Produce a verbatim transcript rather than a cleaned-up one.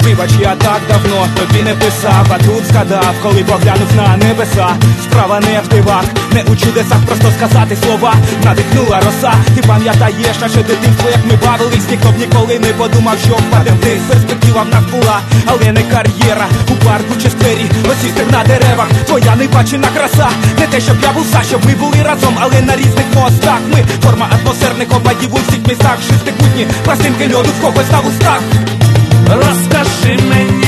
Вибач, я так давно тобі не писав, а тут згадав, коли поглянув на небеса. Справа не в дивах, не у чудесах, просто сказати слова надихнула роса. Ти пам'ятаєш наше дитинство, як ми бавились, ніхто б ніколи не подумав, що впадем вниз. Перспектива в нас була, але не кар'єра. У парку чи сквері, осісти на деревах. Твоя небачена краса, не те, щоб я був за, щоб ми були разом, але на різних мостах. Ми форма атмосферних обадів у всіх містах. Шестикутні пластинки льоду в когось на вустах. Розкажи мені